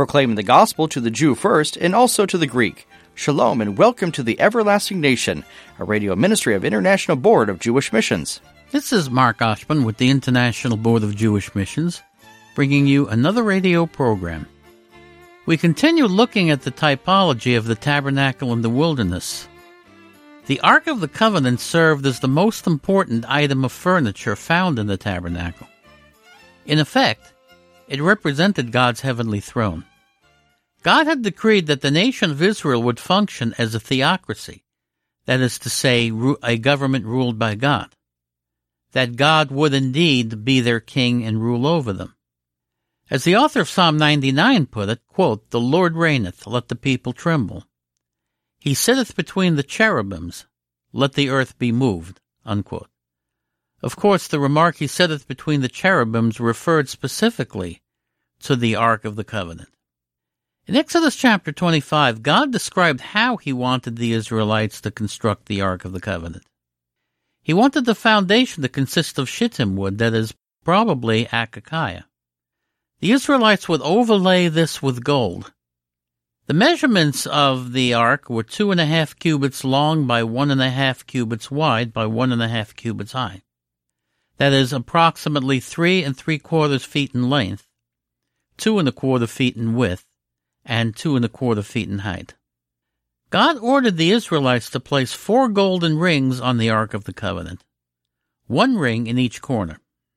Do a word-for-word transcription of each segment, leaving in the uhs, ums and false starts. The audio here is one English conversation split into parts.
proclaiming the gospel to the Jew first and also to the Greek. Shalom and welcome to the Everlasting Nation, a radio ministry of International Board of Jewish Missions. This is Mark Oshman with the International Board of Jewish Missions, bringing you another radio program. We continue looking at the typology of the tabernacle in the wilderness. The Ark of the Covenant served as the most important item of furniture found in the tabernacle. In effect, it represented God's heavenly throne. God had decreed that the nation of Israel would function as a theocracy, that is to say, a government ruled by God, that God would indeed be their king and rule over them. As the author of Psalm ninety-nine put it, quote, "The Lord reigneth, let the people tremble. He sitteth between the cherubims, let the earth be moved," unquote. Of course, the remark "he sitteth between the cherubims" referred specifically to the Ark of the Covenant. In Exodus chapter twenty-five, God described how he wanted the Israelites to construct the Ark of the Covenant. He wanted the foundation to consist of shittim wood, that is, probably acacia. The Israelites would overlay this with gold. The measurements of the ark were two and a half cubits long by one and a half cubits wide by one and a half cubits high. That is, approximately three and three quarters feet in length, two and a quarter feet in width, and two and a quarter feet in height. God ordered the Israelites to place four golden rings on the Ark of the Covenant, one ring in each corner.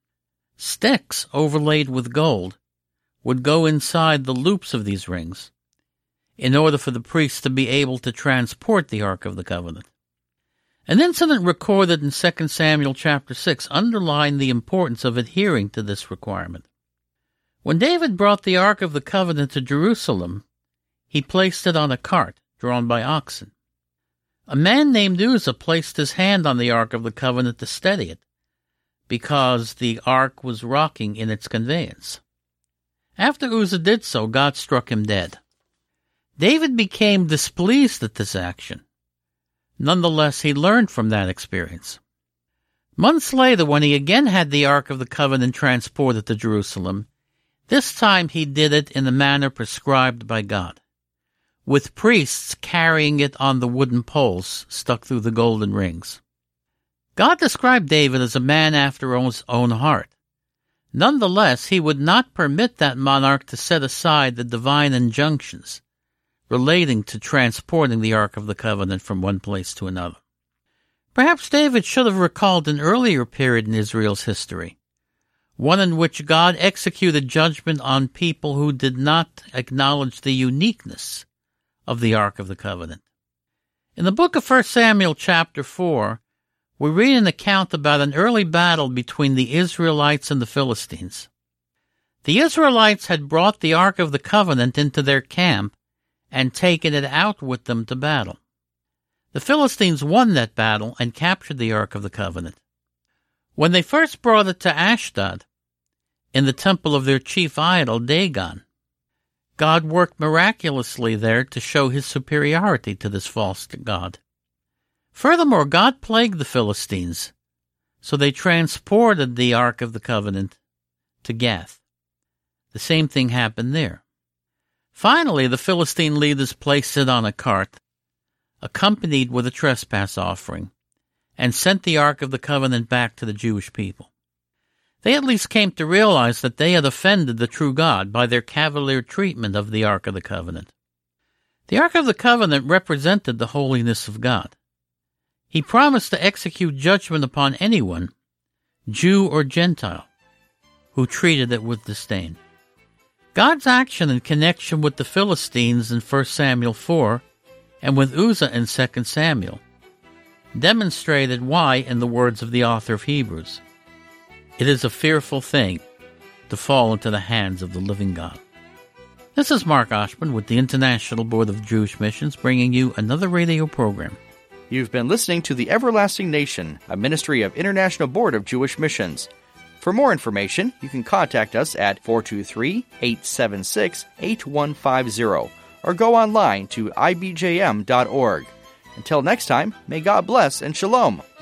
Sticks overlaid with gold would go inside the loops of these rings in order for the priests to be able to transport the Ark of the Covenant. An incident recorded in Second Samuel chapter six underlined the importance of adhering to this requirement. When David brought the Ark of the Covenant to Jerusalem, he placed it on a cart drawn by oxen. A man named Uzzah placed his hand on the Ark of the Covenant to steady it, because the Ark was rocking in its conveyance. After Uzzah did so, God struck him dead. David became displeased at this action. Nonetheless, he learned from that experience. Months later, when he again had the Ark of the Covenant transported to Jerusalem, this time he did it in the manner prescribed by God, with priests carrying it on the wooden poles stuck through the golden rings. God described David as a man after his own heart. Nonetheless, he would not permit that monarch to set aside the divine injunctions relating to transporting the Ark of the Covenant from one place to another. Perhaps David should have recalled an earlier period in Israel's history, one in which God executed judgment on people who did not acknowledge the uniqueness of the Ark of the Covenant. In the book of First Samuel chapter four, we read an account about an early battle between the Israelites and the Philistines. The Israelites had brought the Ark of the Covenant into their camp and taken it out with them to battle. The Philistines won that battle and captured the Ark of the Covenant. When they first brought it to Ashdod, in the temple of their chief idol, Dagon, God worked miraculously there to show his superiority to this false god. Furthermore, God plagued the Philistines, so they transported the Ark of the Covenant to Gath. The same thing happened there. Finally, the Philistine leaders placed it on a cart, accompanied with a trespass offering, and sent the Ark of the Covenant back to the Jewish people. They at least came to realize that they had offended the true God by their cavalier treatment of the Ark of the Covenant. The Ark of the Covenant represented the holiness of God. He promised to execute judgment upon anyone, Jew or Gentile, who treated it with disdain. God's action in connection with the Philistines in First Samuel four and with Uzzah in Second Samuel demonstrated why, in the words of the author of Hebrews, it is a fearful thing to fall into the hands of the living God. This is Mark Oshman with the International Board of Jewish Missions, bringing you another radio program. You've been listening to The Everlasting Nation, a ministry of International Board of Jewish Missions. For more information, you can contact us at four two three, eight seven six, eight one five zero or go online to I B J M dot org. Until next time, may God bless and shalom.